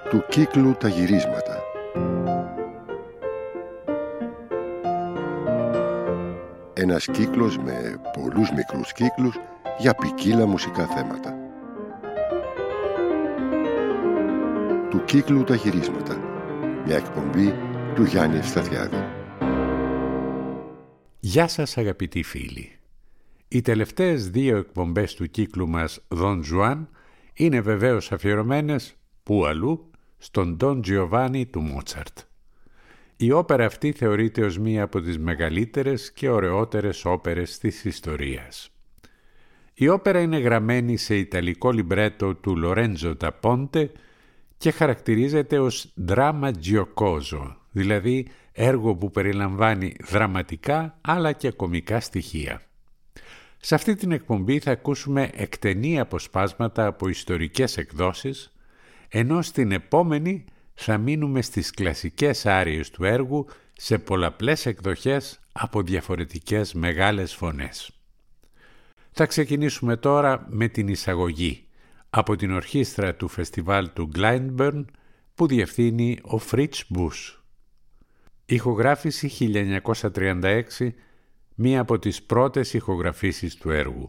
Του κύκλου τα γυρίσματα. Ένας κύκλος με πολλούς μικρούς κύκλους για ποικίλα μουσικά θέματα. Του κύκλου τα γυρίσματα. Μια εκπομπή του Γιάννη Ευσταθιάδη. Γεια σας αγαπητοί φίλοι. Οι τελευταίες δύο εκπομπές του κύκλου μας Don Juan είναι βεβαίως αφιερωμένες, πού αλλού, στον Don Giovanni του Μότσαρτ. Η όπερα αυτή θεωρείται ως μία από τις μεγαλύτερες και ωραιότερες όπερες της ιστορίας. Η όπερα είναι γραμμένη σε ιταλικό λιμπρέτο του Λορέντζο ντα Πόντε και χαρακτηρίζεται ως «dramma giocoso», δηλαδή έργο που περιλαμβάνει δραματικά αλλά και κωμικά στοιχεία. Σε αυτή την εκπομπή θα ακούσουμε εκτενή αποσπάσματα από ιστορικές εκδόσεις, ενώ στην επόμενη θα μείνουμε στις κλασικές άριες του έργου σε πολλαπλές εκδοχές από διαφορετικές μεγάλες φωνές. Θα ξεκινήσουμε τώρα με την εισαγωγή από την ορχήστρα του φεστιβάλ του Glyndebourne που διευθύνει ο Fritz Bush. Ηχογράφηση 1936, μία από τις πρώτες ηχογραφήσεις του έργου.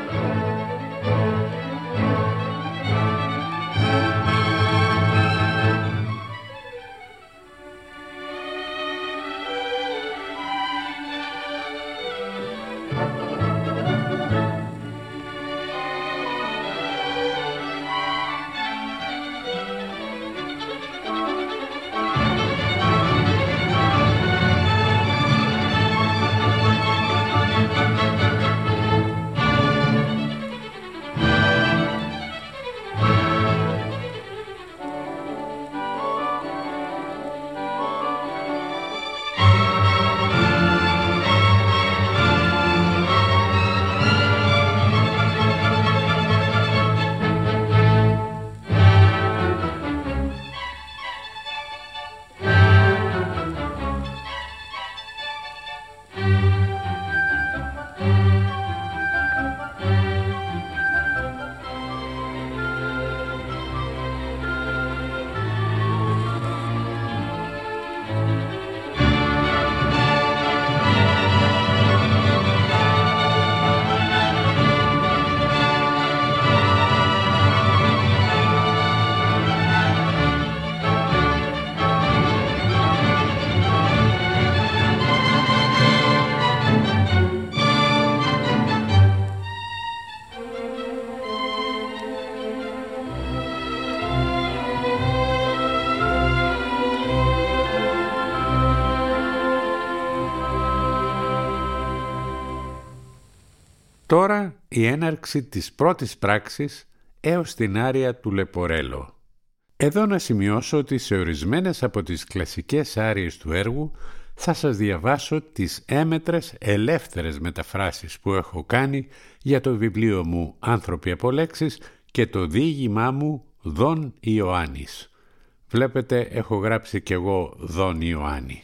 Τώρα η έναρξη της πρώτης πράξης έως την άρια του Λεπορέλο. Εδώ να σημειώσω ότι σε ορισμένες από τις κλασικές άριες του έργου θα σας διαβάσω τις έμετρες ελεύθερες μεταφράσεις που έχω κάνει για το βιβλίο μου «Άνθρωποι από λέξεις» και το διήγημά μου «Δον Ιωάννης». Βλέπετε, έχω γράψει κι εγώ «Δον Ιωάννη».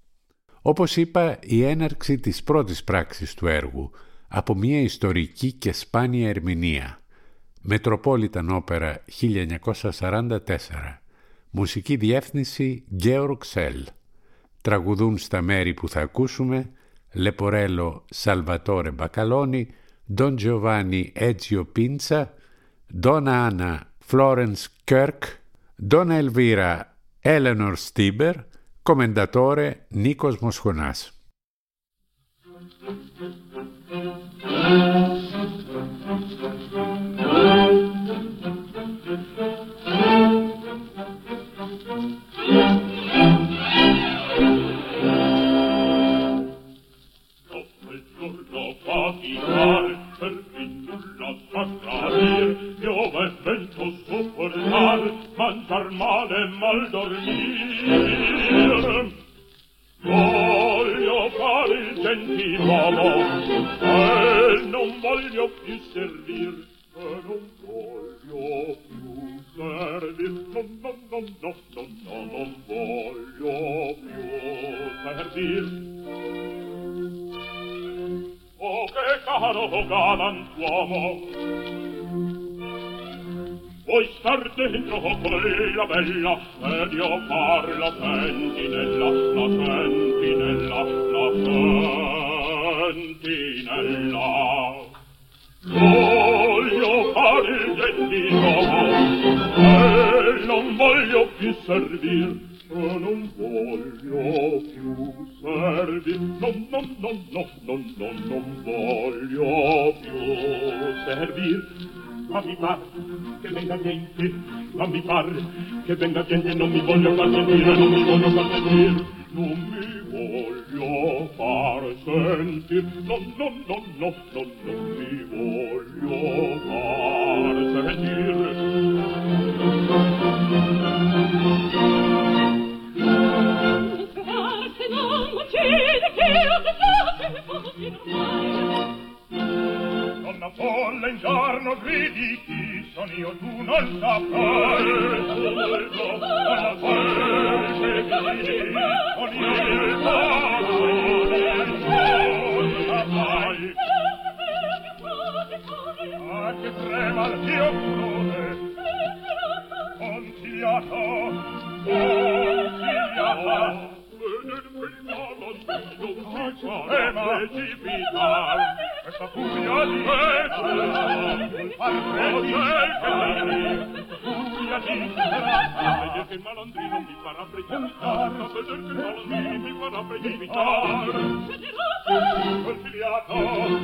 Όπως είπα, η έναρξη της πρώτης πράξης του έργου από μια ιστορική και σπάνια ερμηνεία. Μετροπόλιταν όπερα 1944. Μουσική διεύθυνση Georg Szell. Τραγουδούν στα μέρη που θα ακούσουμε Λεπορέλο Σαλβατόρε Μπακαλόνι, Don Giovanni Ezio Pinza, Donna Anna Florence Kirk, Donna Elvira Eleanor Stieber, Commendatore Νίκος Μοσχονάς. Voglio fare il gentiluomo e non voglio più servir, e non voglio più servir, non voglio più servir. Oh, che caro galantuomo, vuoi star dentro quella bella ed io far la sentinella, la sentinella, la sentinella. Voglio fare il gentiluomo e non voglio più servir, e non voglio più servir, non voglio più servir. Ma mi par che venga gente, ma mi par che venga gente, non mi voglio far sentire, non mi voglio far sentire, non mi voglio far sentire, non mi voglio far sentire. Donna folla in giorno gridi, chi sono io tu non saprai. Donna folla che gridi, con il parole non saprai. Ah, che trema il mio cuore, conciliato, conciliato. Nel primo non si pareva precipitar, questa furia di furia di vedere che il malandrino mi farà precipitare, vedere che il malandrino mi farà precipitare. Consigliata,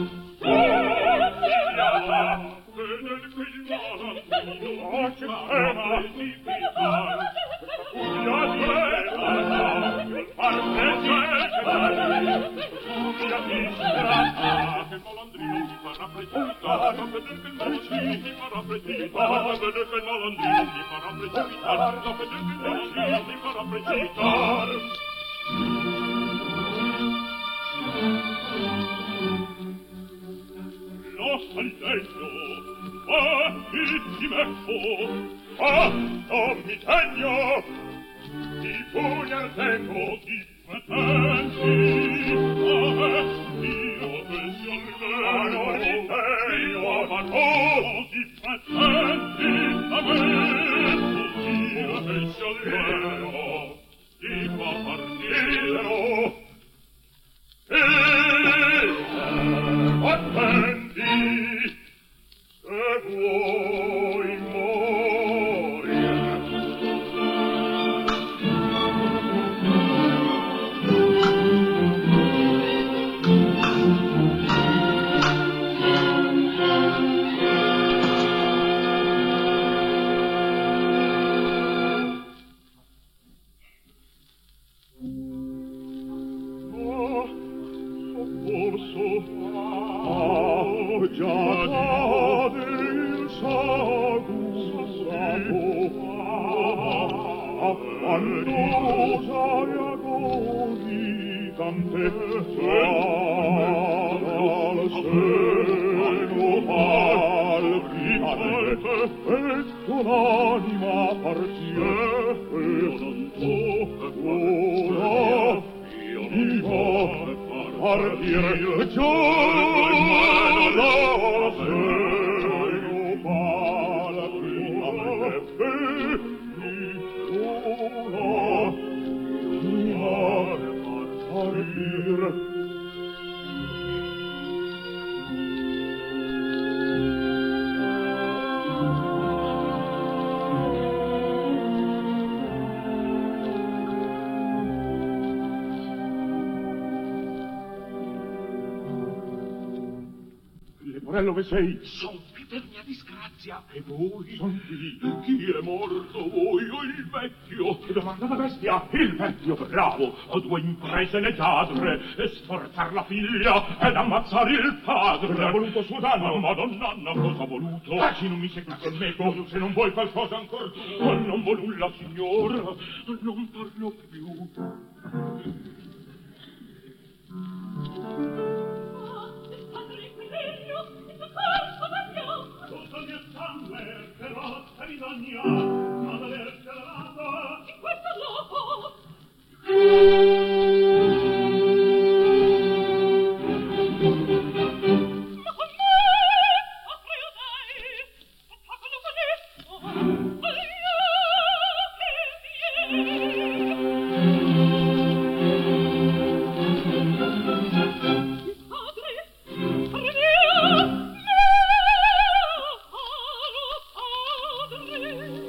vedere che il malandrino mi farà precipitare. Furia di far precipitare, furia di che il malandrino mi farà precipitare, vedere che il malandrino mi farà precipitare, vedere che il malandrino mi farà precipitare, vedere che il malandrino mi farà precipitare. Lo saltello, ti metto, mi segno, ti pugni al tempo, ti patenti, io pensi al vero, io ma così patenti a me, io pensi al vero, ti fa partire, attendi, se vuoi morire. Dove sei? Son qui per mia disgrazia. E voi? Son qui. Chi è morto, voi o il vecchio? Che domanda da bestia? Il vecchio, bravo. Ho due imprese leggere, e sforzar la figlia ed ammazzare il padre. Cosa ha voluto suo danno? Madonna, cosa ha voluto? Se non mi segui con me, se non vuoi qualcosa ancor tu. Non vuol nulla, signor. Non parlo più. Cosa mi è sangue, che rotta bisogna, ad averci lavato in questo loco. Ma con me, offrio dai, attaccalo con esso, aia, che vieni. Padre, padre mio,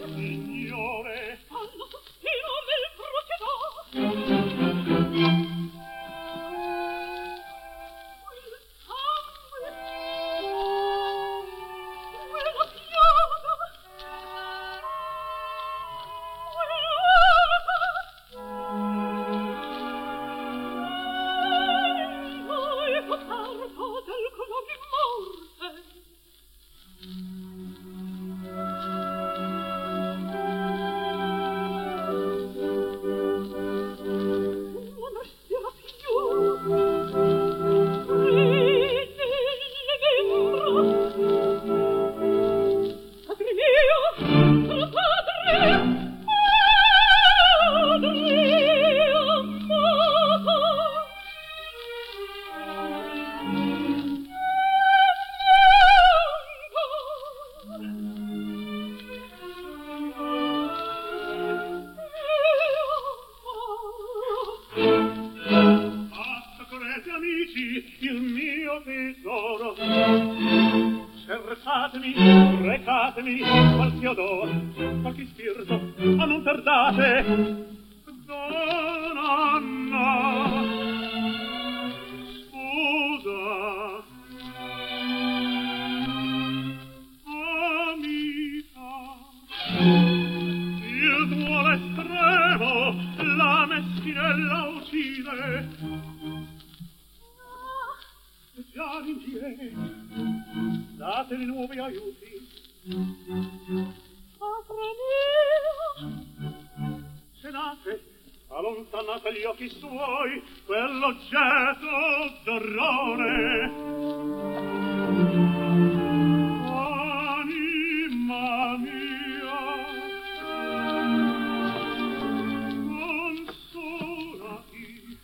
recatemi qualche odor, qualche spirito, a non tardate. Donna, scusa, amica, il tuo estremo, la meschinella uccide. Già rinviene, dateli nuovi aiuti. Senate, allontanate gli occhi suoi, quell'oggetto d'orrore. Anima mia, consolati.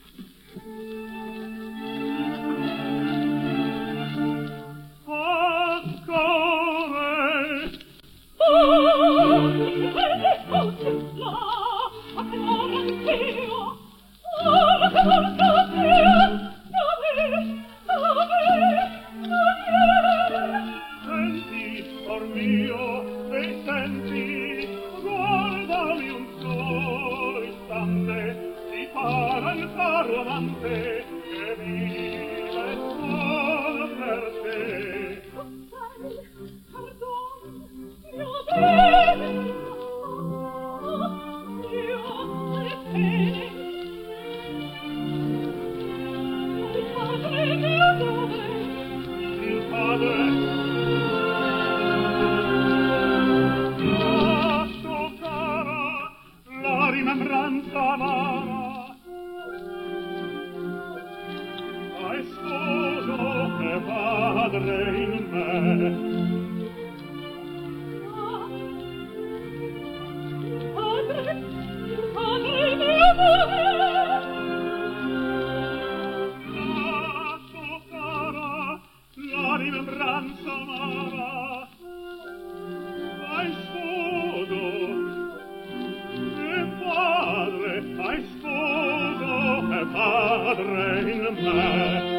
Senti, cor mio, e senti, guardami un solo istante, si para il caro amante che vive solo per te. Il padre, lascio cara la rimembranza amara, hai sposo e padre in me. La rimembranza amara, hai sposo e padre in me.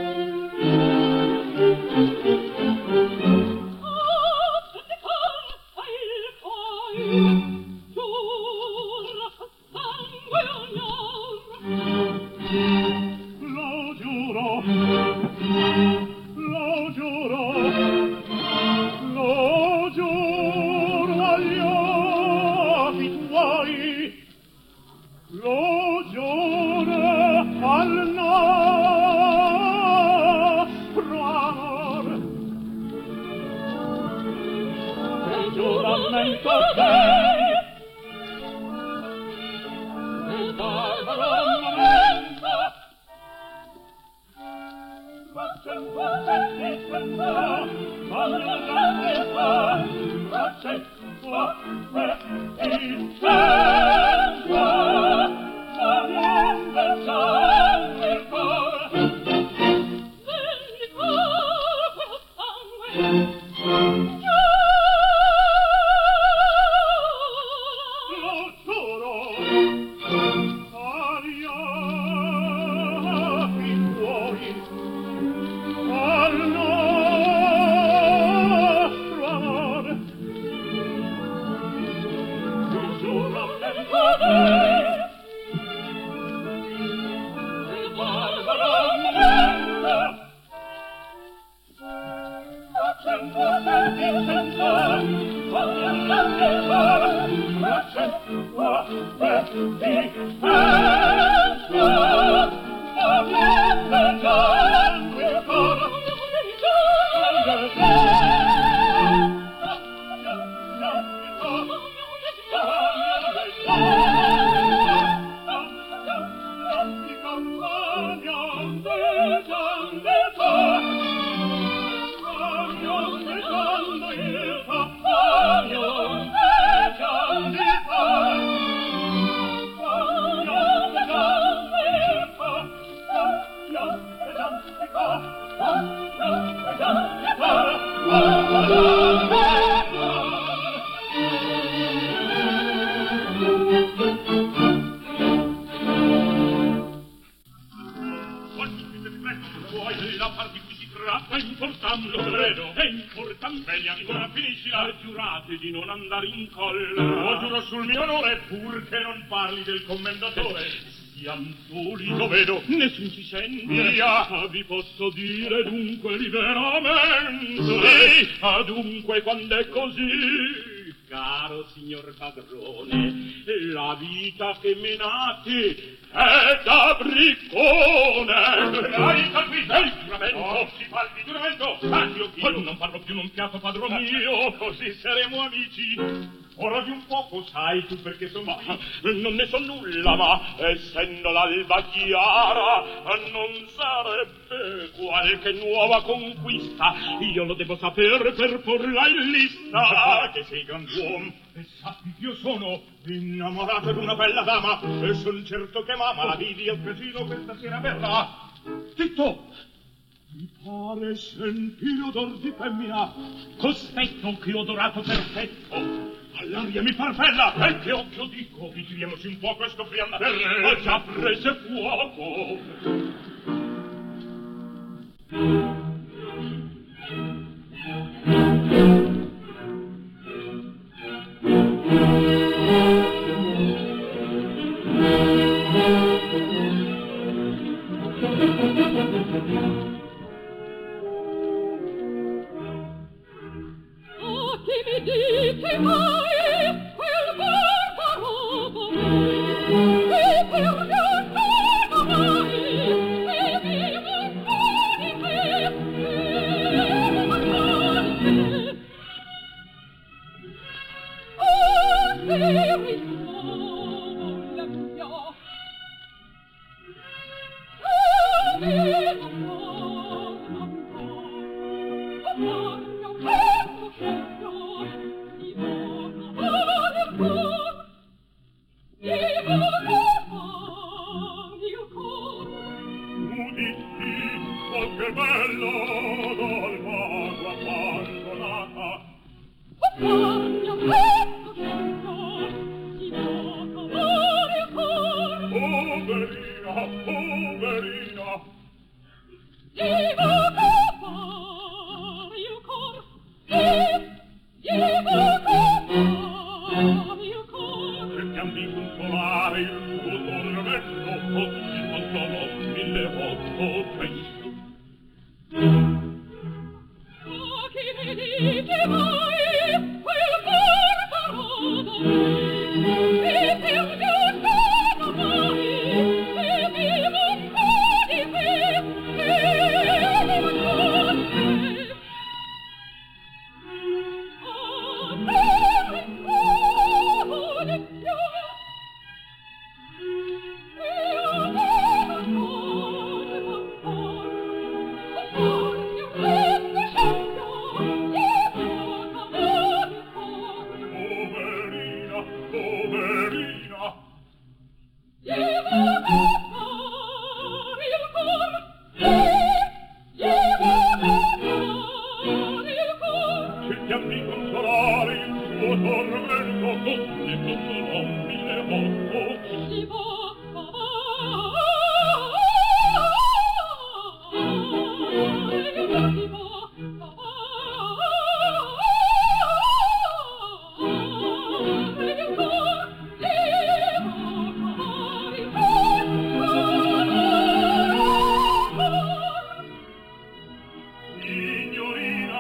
Bella, ora finiscila. Giurate di non andare in collera. Lo giuro sul mio onore, pur che non parli del commendatore. Siamo soli, lo vedo, nessun ci sente. Via! Vi posso dire dunque liberamente. Dunque quando è così, caro signor padrone, la vita che menate è da briccone. Dai, tranquillo! Il giuramento! Oh, si parli di giuramento! Io non parlo più, non piato, padron mio, così saremo amici. Ora di un poco sai tu perché sono qui. Non ne so nulla, ma essendo l'alba chiara, non sarebbe qualche nuova conquista. Io lo devo sapere per porla in lista. Che sei grand'uomo, E sappi che io sono innamorato di una bella dama, e son certo che mamma la vidi al casino questa sera verrà. Zitto! Mi pare sentire odor di femmina, cospetto che odorato perfetto. All'aria mi par bella, e che occhio dico, vigiliamoci un po' questo friandello, ho già prese fuoco. Chi mi dite mai quel barbaromo che per mio stato mai e vivo un po' di te oh, se rispolla mia Che bello dal vago abbandonata. Poverina, poverina. Cerchiam di consolare il suo tormento, così consolò 1800. Chi mi dite mai quel barbaromo che per mio stato mai e vivo un po' di te e vivo un po' di te Poverina, poverina. Cerchiam di consolare il suo tormento, così consolò 1800. Signorina,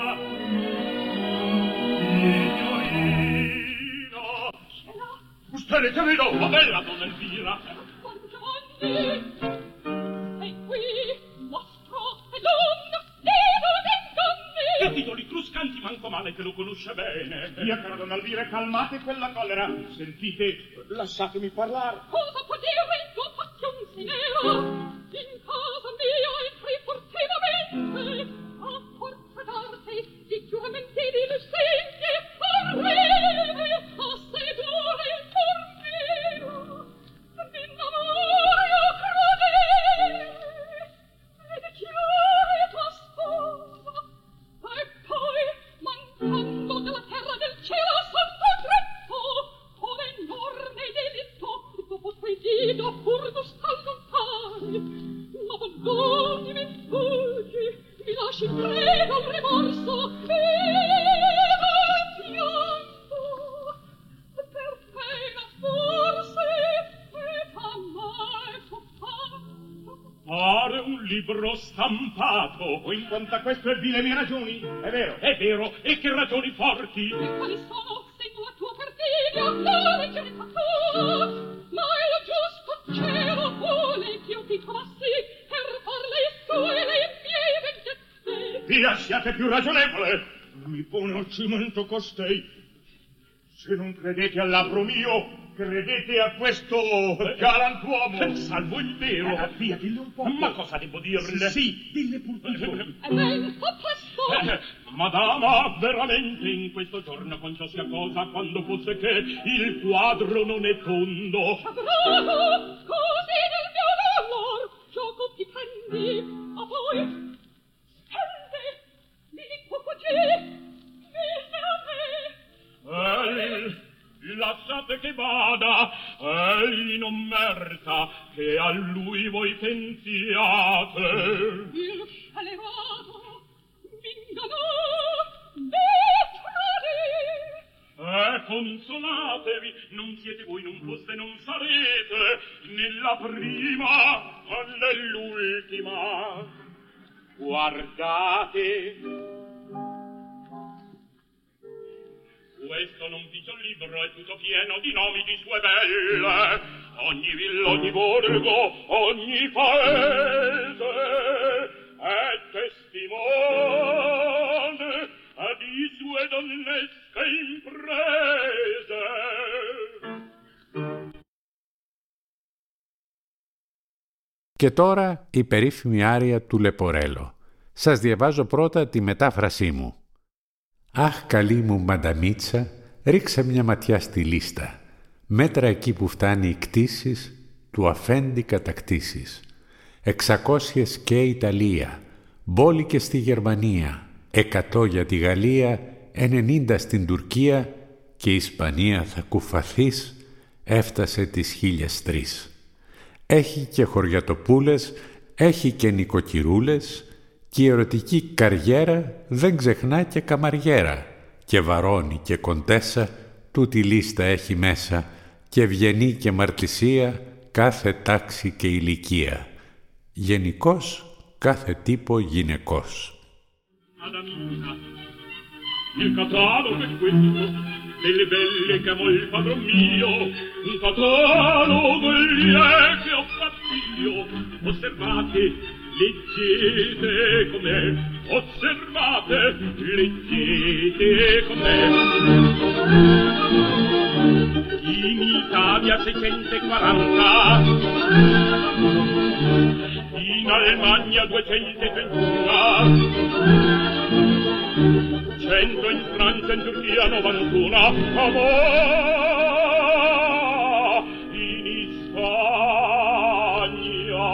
signorina. Usted che vedo, la bella donna Elvira. E qui mostro e lungo devo d'inganni Che titoli cruscanti, manco male che lo conosce bene. Mia cara donna Elvira, calmate quella collera. Sentite, lasciatemi parlare. cosa può dire il tuo pacchionzi nero in casa mia entri furtivamente a forza d'arte di giuramenti di lusinghe arrivi a sedurre il tormento d'innamorio crudele e dichiari tua sposa e poi mancando della terra del cielo sotto dritto con enorme delitto dopo tuoi dito pur non sta lontani libro stampato. O in quanto a questo è vile mie ragioni? È vero. È vero, e che ragioni forti. E quali sono, secondo la tua perfidia, la leggerezza tua? Ma il giusto cielo vuole che io ti trovassi per far le sue le mie vendette. Via, siate più ragionevole. Mi pone a cimento costei. Se non credete al labbro mio, credete a questo galantuomo. Salvo il vero. Via, dille un po'. Ma cosa devo dirle? Sì, dille pur tutto. E ben fa presto. Madama, veramente in questo giorno con ciò sia cosa, quando fosse che il quadro non è tondo. Bravo, così nel mio valor gioco ti prendi, a poi spende, mi può fuggire, Lasciate che vada, egli non merita che a lui voi pensiate. il scelevato m'ingannò, mi consolatevi, non siete voi, non foste, non sarete, nella prima o nell'ultima. Guardate, questo non dice un libro, è tutto pieno di nomi di sue belle. Ogni villa, ogni borgo, ogni paese è testimone di sue donnesche imprese. Και τώρα η περίφημη άρια του Λεπορέλο. Σας διαβάζω πρώτα τη μετάφρασή μου. «Αχ, καλή μου μανταμίτσα, ρίξε μια ματιά στη λίστα. Μέτρα εκεί που φτάνει οι κτήσεις, του αφέντη κατακτήσεις. 600 και Ιταλία, μπόλικες στη Γερμανία, 100 για τη Γαλλία, 90 στην Τουρκία και η Ισπανία θα κουφαθείς, έφτασε τις 1003. Έχει και χωριατοπούλες, έχει και νοικοκυρούλες, και η ερωτική καριέρα δεν ξεχνά και καμαριέρα. Και βαρώνει και κοντέσα, τούτη λίστα έχει μέσα, και ευγενή και μαρτυσία κάθε τάξη και ηλικία. Γενικώς κάθε τύπο γυναικός. Il catalogo è questo, delle belle che amo il padron mio, un catalogo che ho fatto io. Osservate, leggete com'è, osservate, leggete com'è. In Italia 640, in Alemagna 231, 100 in Francia, in Turchia 91, in Spagna,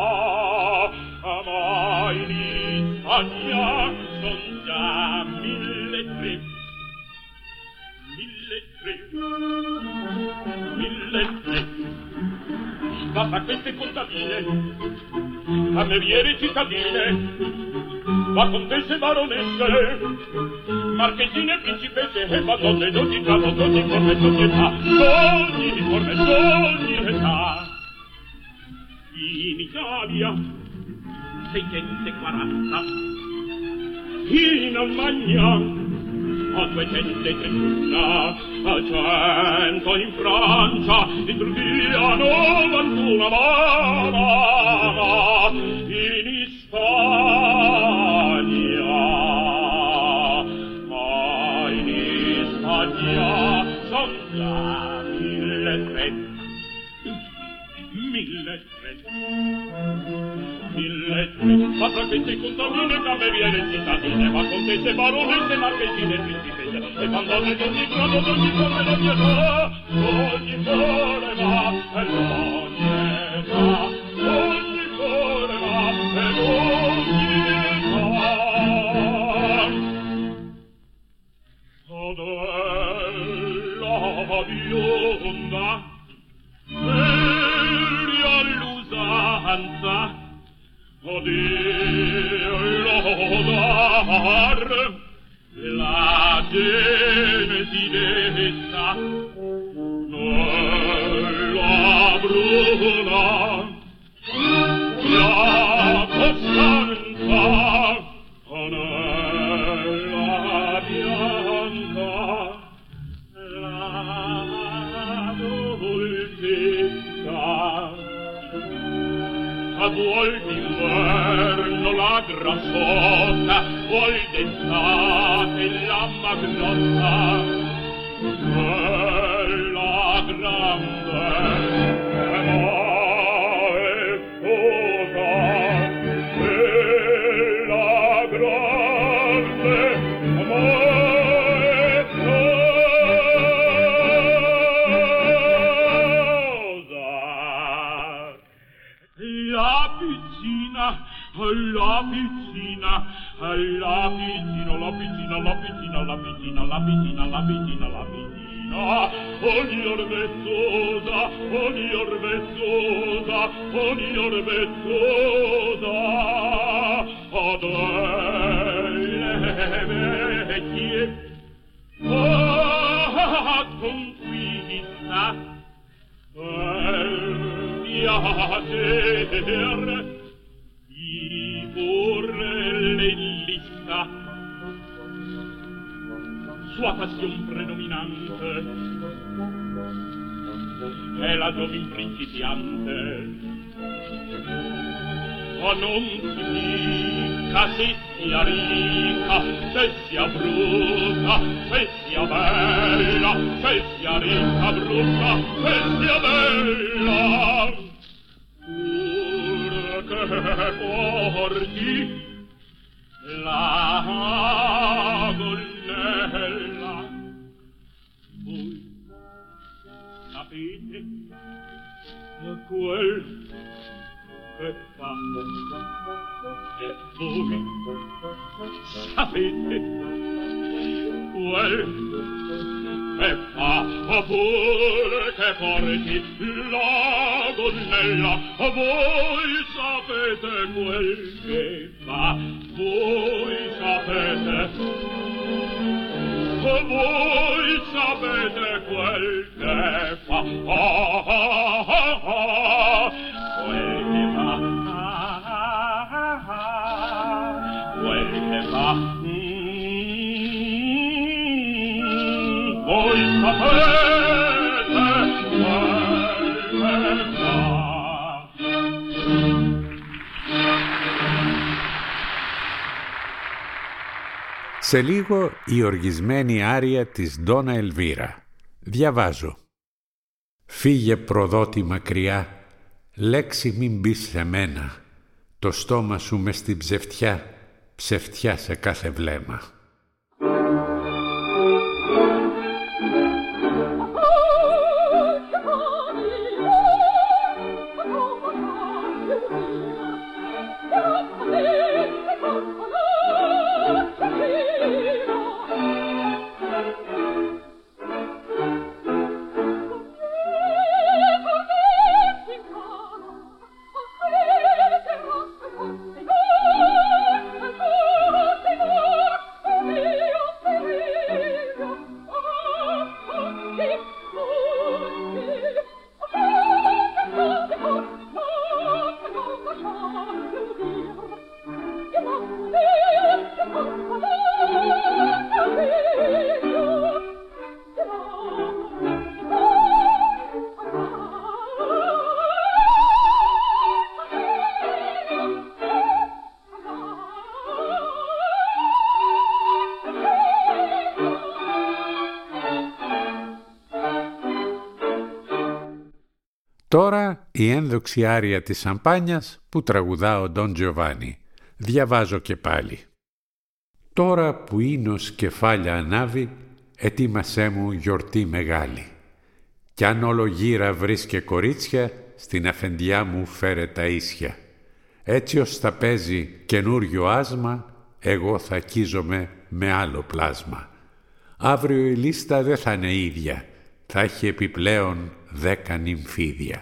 in Spagna son già 1.300. 1.300. Ma fra queste contadine, cameriere cittadine, ma contesse baronesse, marchesine principesse e madonne d'ogni grado, d'ogni forma e d'ogni età, d'ogni forma e d'ogni età. In Italia 640, in Almagna a 231, a 100 in Francia, in Turchia 91, in Spagna, in Spagna son già 1.300. 1.300. Ma tra queste contadine, cameriere cittadine, ma contesse, baronesse, marchesine, principesse, e madonne d'ogni grado, d'ogni forma e d'ogni età, d'ogni forma e d'ogni età, d'ogni forma e d'ogni età. Adella bionda, seria all'usanza, lodar la gentilezza nella bruna, la vuol d'inverno la grassota, vuol d'estate la magrotta, quella grande maestosa, quella grande la piscina, ogni orvezzosa, ad le vecchie, conquista, piacer, lista, sua passion predominante è la giovin principiante. Oh, non si dica se sia ricca, se sia brutta, se sia bella, se sia ricca, brutta, se sia bella. Pur che porti la gonnella, voi sapete quel che fa, voi sapete quel che fa, oppure che porti la gonnella, voi sapete quel che fa, voi sapete quel che fa, quel che fa, quel che fa, voi sapete quel che fa. Σε λίγο η οργισμένη άρια της Ντόνα Ελβίρα. Διαβάζω. Φύγε προδότη μακριά, λέξη μην μπεις σε μένα. Το στόμα σου μες στην ψευτιά, ψευτιά σε κάθε βλέμμα. Τώρα η ένδοξη άρια της Σαμπάνιας που τραγουδά ο Ντον Τζιοβάνι. Διαβάζω και πάλι. Τώρα που ίνος κεφάλια ανάβει, ετοίμασέ μου γιορτή μεγάλη. Κι αν όλο γύρα βρίσκε κορίτσια, στην αφεντιά μου φέρε τα ίσια. Έτσι ως θα παίζει καινούριο άσμα, εγώ θα κίζομαι με άλλο πλάσμα. Αύριο η λίστα δεν θα είναι ίδια, θα έχει επιπλέον 10 νυμφίδια.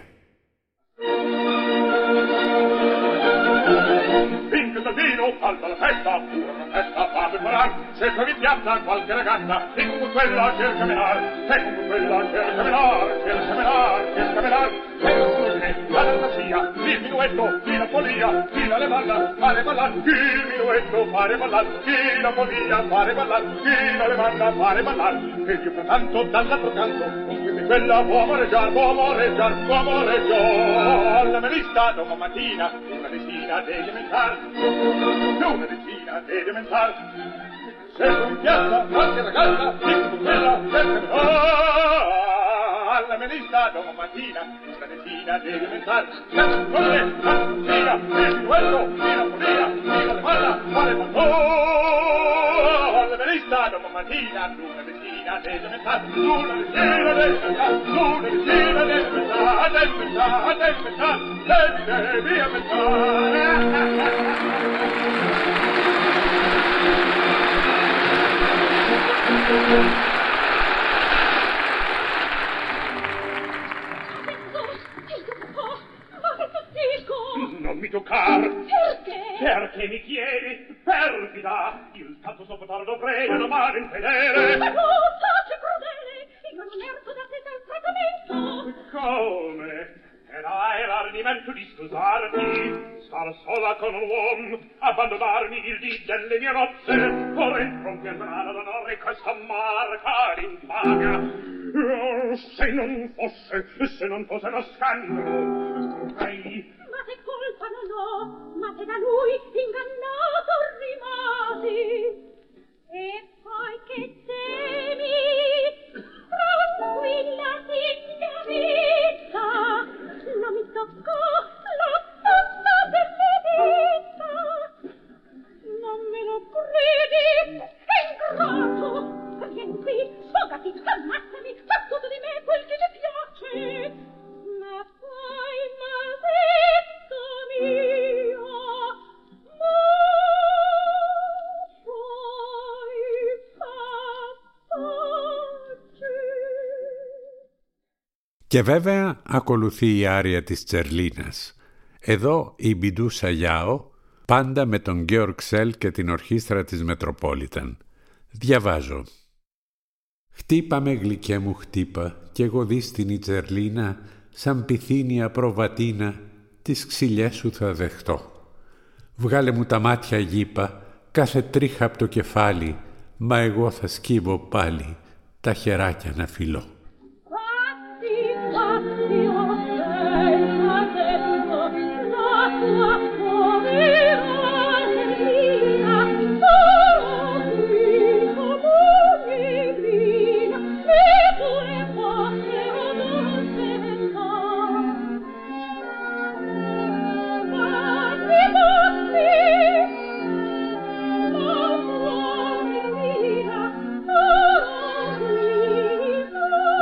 Alza la festa, una festa fa preparar, se trovi in piazza qualche ragazza, e con quella cerca menar, e con quella cerca menar, cerca menar, cerca menar, e con l'ordine, la fantasia, il minuetto, chi la follia, chi la levalla, fare ballar, il minuetto, fare ballar, chi la follia, fare ballar, chi la levalla, fare ballar, e più frattanto dall'altro canto, con queste quella può amoreggiar, la melista domattina, una decina degli elementar, se in piazza qualche ragazza, dico quella, alla melista domattina, una decina degli elementar, con le figa, il duello, la follia, la demanda, quale fatto, alla melista domattina, una decina degli elementar, una decina degli elementar, devi non mi toccar. Perché? Perché mi chiedi? Perfida! Il tanto sopportardo prega la mano infedele. Ma no, pace crudele! Io non erzo da te del trattamento! Come? Ed hai l'ardimento di scusarti? Star sola con un uomo? Abbandonarmi il dì delle mie nozze? Ora entro un pianano d'onore questa marca d'infamia? Se non fosse uno scandalo, vorrei... Ma se colpa non ho, ma se da lui ingannato rimasi. E poi che temi, tranquillati mia vita, non mi toccò la testa delle dita. Non me lo credi, è ingrato. Vieni qui, sfogati, ammazzami, fa tutto di me quel che ti piace. Ma poi, masetto mio, ma poi pace. Και βέβαια ακολουθεί η άρια της Τσερλίνας. Εδώ η Μπιντούσα Γιάο, πάντα με τον Γκέοργκ Σέλ και την ορχήστρα της Μετροπόλιταν. Διαβάζω. «Χτύπα με γλυκέ μου χτύπα, κι εγώ δίστην η Τσερλίνα, σαν πυθύνια προβατίνα, τις ξυλιές σου θα δεχτώ. Βγάλε μου τα μάτια γήπα, κάθε τρίχα απ' το κεφάλι, μα εγώ θα σκύβω πάλι, τα χεράκια να φιλώ». Oh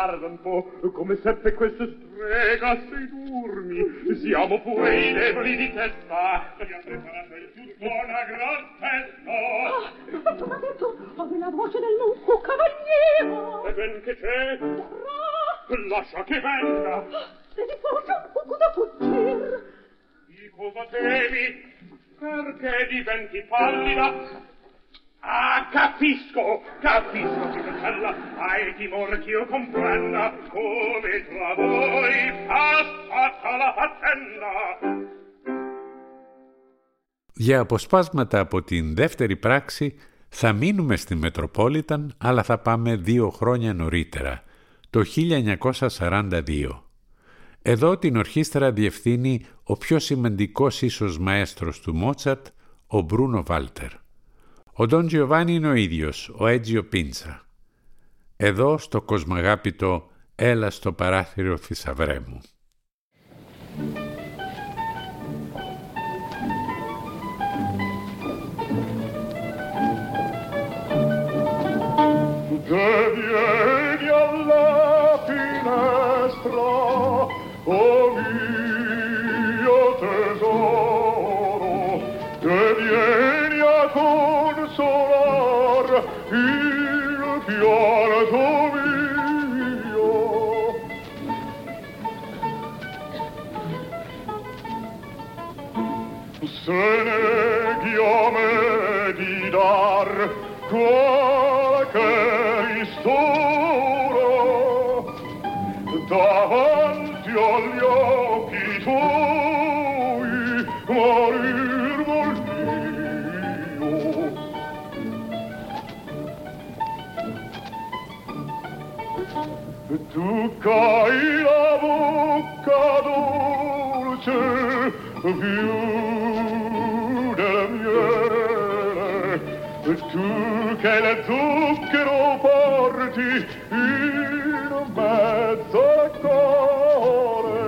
guarda un po' come seppe questa strega sedurmi. Siamo pure i deboli di testa. Mi ha preparato il tutto una gran festa. Ma detto, ho la voce del lungo cavaliere. E ben che c'è? Lascia che venga. Se ti forse un poco da fuggir. Di cosa temi? Perché diventi pallida? Ah, capisco, figliocella, hai timore ch'io comprenda come tra voi passata la faccenda. Για αποσπάσματα από την δεύτερη πράξη θα μείνουμε στη Μετροπόλιταν, αλλά θα πάμε 2 χρόνια νωρίτερα, το 1942. Εδώ την ορχήστρα διευθύνει ο πιο σημαντικός ίσως μαέστρος του Μότσαρτ, ο Μπρούνο Βάλτερ. Ο Ντον Τζιοβάνι είναι ο ίδιος, ο Έτζιο Πίντσα. Εδώ στο κοσμαγάπητο «Έλα στο παράθυρο θησαυρέ μου». Che vieni alla finestra, o mio tesoro, che vieni a consolar il pianto mio. Se neghi a me di dar qualche ristoro davanti agli occhi tuoi morir vol mio. Tu cai la bocca dolce più del miele, tu che il zucchero porti in mezzo al cuore.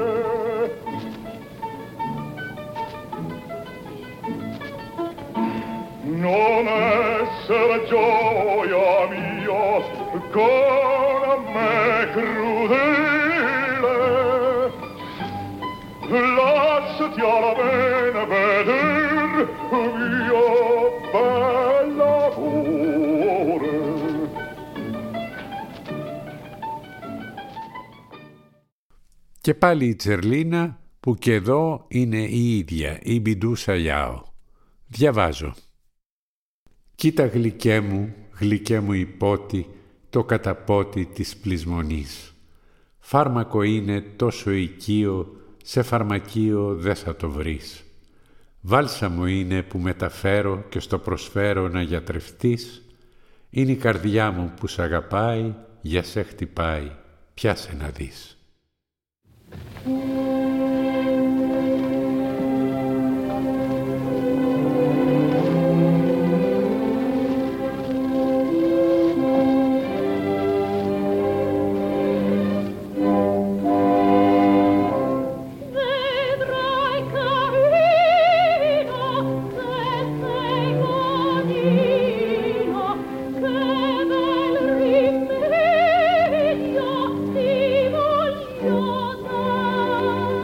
Non essere gioia mia con me crudele, lasciati alla bene veder mio bell'amore. Και πάλι η Τσερλίνα, που και εδώ είναι η ίδια, η Μπιντούσα Γιάο. Διαβάζω. «Κοίτα γλυκέ μου υπότι, το καταπότι της πλεισμονής. Φάρμακο είναι τόσο οικείο, σε φαρμακείο δεν θα το βρεις. Βάλσαμο είναι που μεταφέρω και στο προσφέρω να γιατρευτείς. Είναι η καρδιά μου που σ' αγαπάει, για σε χτυπάει, πιάσε να δεις». Rimedio ti voglio dare.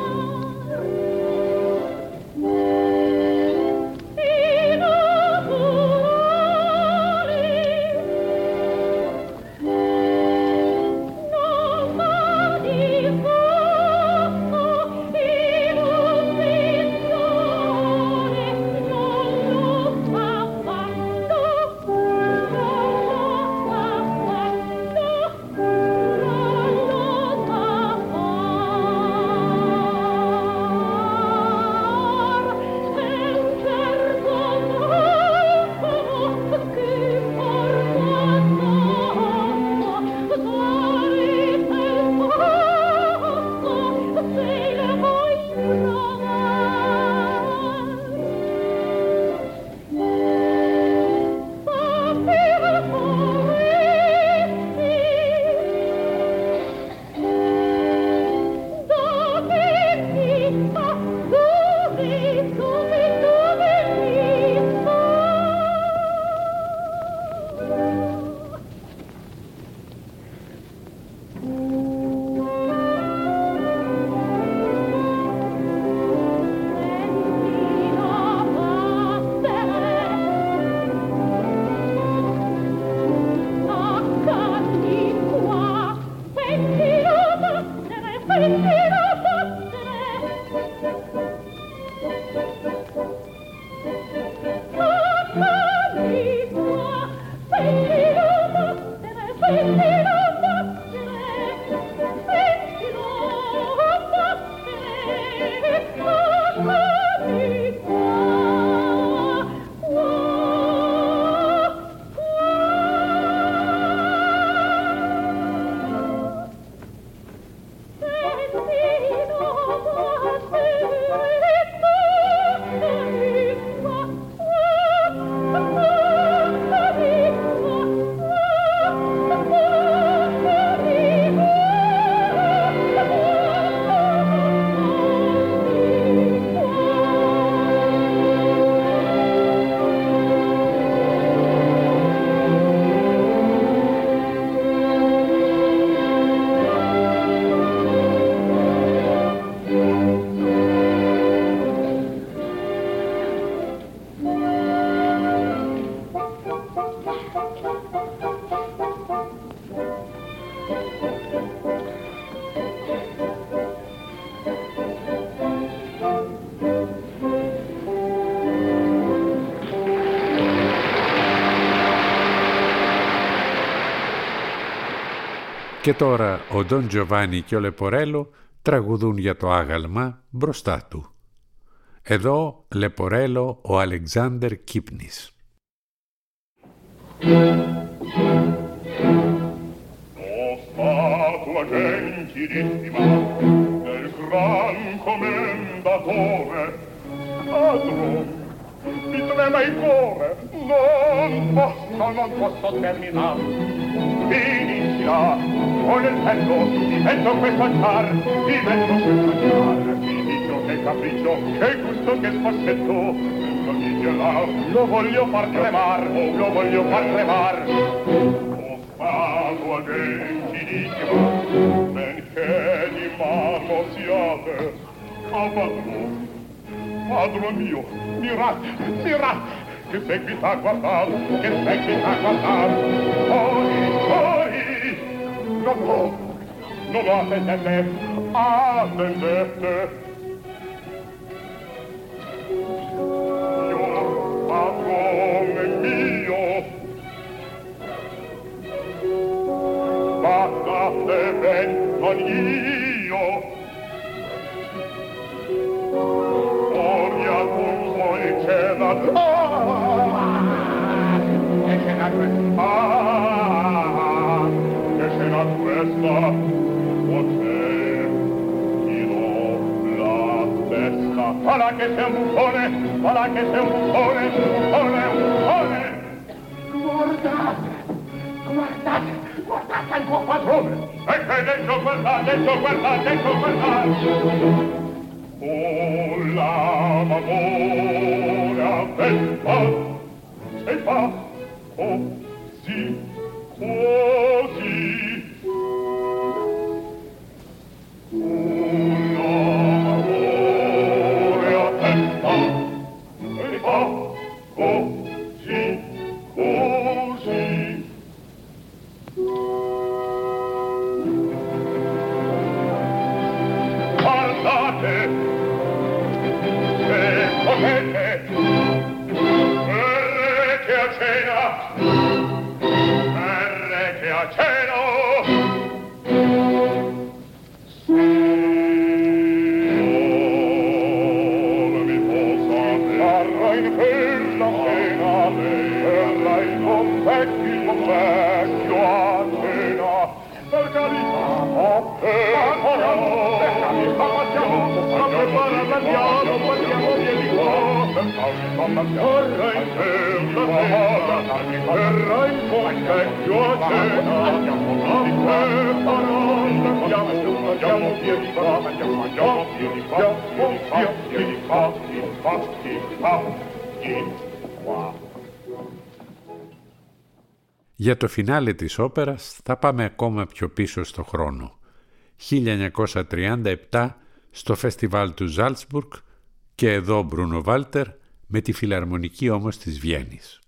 Και τώρα ο Ντον Τζοβάνι και ο Λεπορέλο τραγουδούν για το άγαλμα μπροστά του. Εδώ Λεπορέλο ο Αλεξάνδερ Κύπνης. Statua gentilissima del gran commendatore, padron, mi trema il cuore, non posso terminare. Finiscila con il petto, ti metto questo altar, mi dico che capriccio, che gusto, che sfascetto, lo voglio far tremar, Statua gentilissima, benché di marmo siate, padron mio, mirate, che seguita a guardar, non lo attendete, io, padrone mio, guardate ben con io, Oria con voi cena, che scena questa, Voilà che sei un buffone, buffone! Guardate il tuo padrone! E che dentro guardate! Oh, l'amore avventa, e fa così. Για το φινάλε της όπερας θα πάμε ακόμα πιο πίσω στο χρόνο. 1937 στο φεστιβάλ του Ζάλτσμπουργκ και εδώ Μπρούνο Βάλτερ με τη Φιλαρμονική όμως της Βιέννης.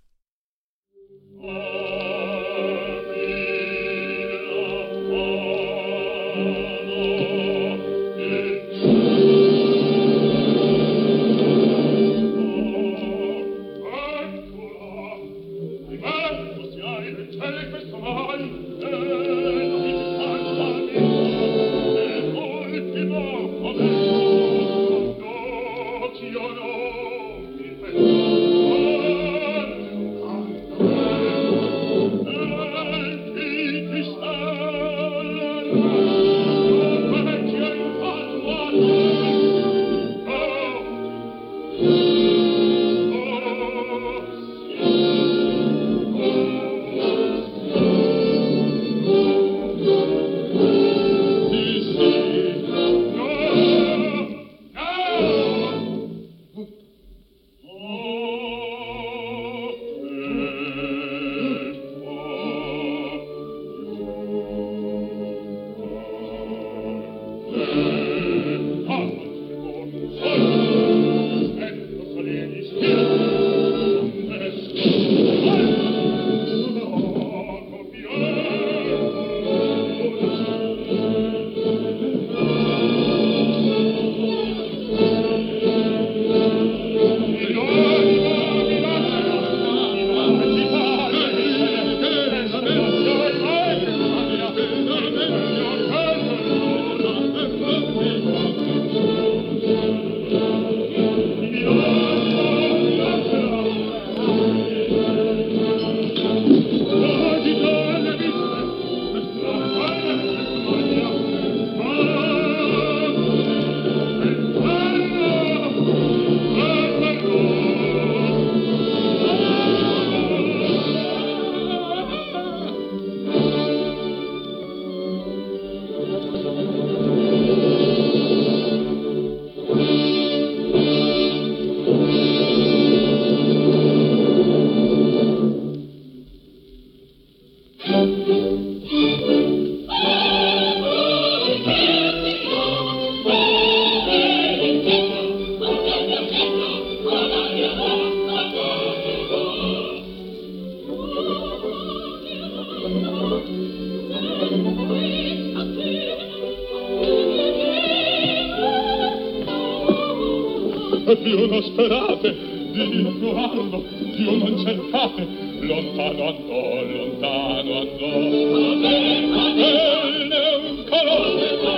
più non sperate di trovarlo, più non cercate, lontano andò, lontano andò. E non conosco,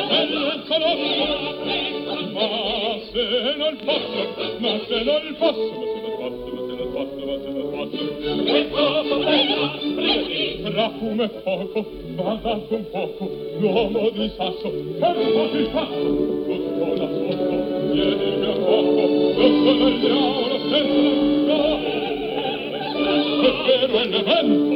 ma se non posso, ma se non posso, Rafume poco, va dato un poco, l'uomo di Sasso, per pochi fatto, tutto nascosto, vieni a poco, tutto nel diavolo, sempre è vero elemento.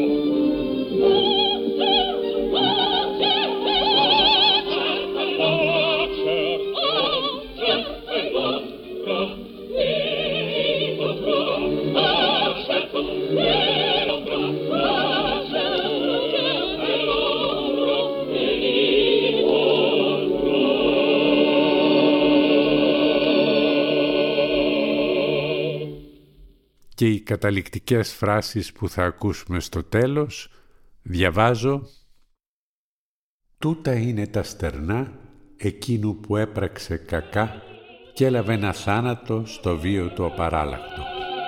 Και οι καταληκτικές φράσεις που θα ακούσουμε στο τέλος, διαβάζω: «Τούτα είναι τα στερνά εκείνου που έπραξε κακά και έλαβε ένα θάνατο στο βίο του απαράλλακτο».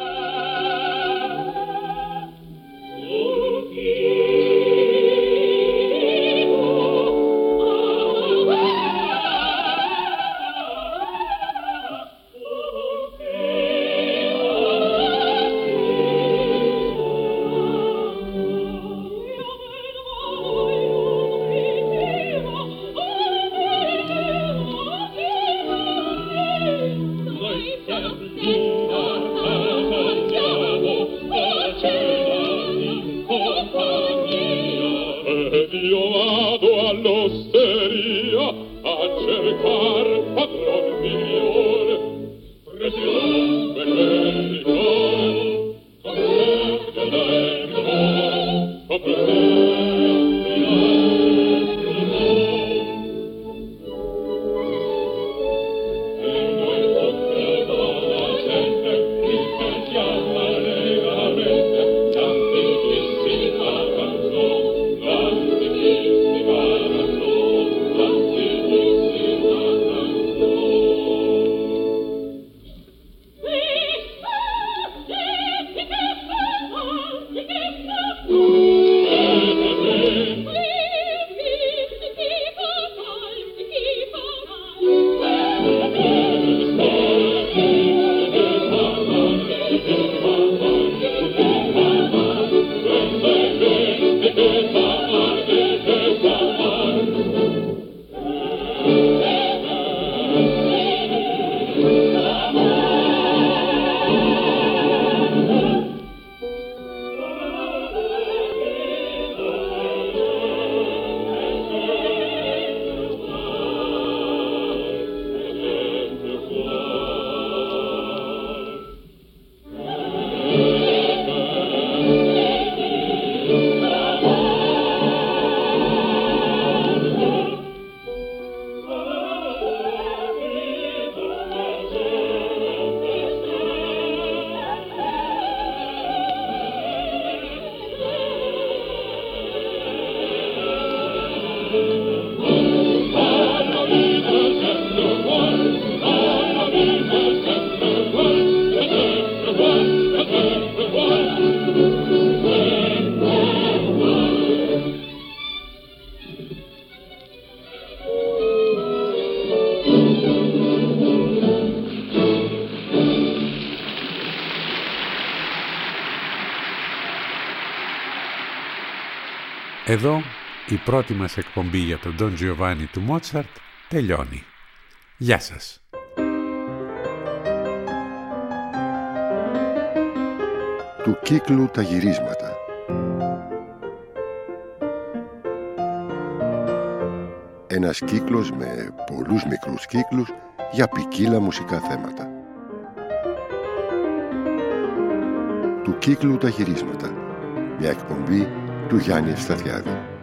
Εδώ η πρώτη μας εκπομπή για τον Ντον Τζιοβάνι του Μότσαρτ τελειώνει. Γεια σας. Του κύκλου τα γυρίσματα. Ένας κύκλος με πολλούς μικρούς κύκλους για ποικίλα μουσικά θέματα. Του κύκλου τα γυρίσματα. Μια εκπομπή του Γιάννη Ευσταθιάδη.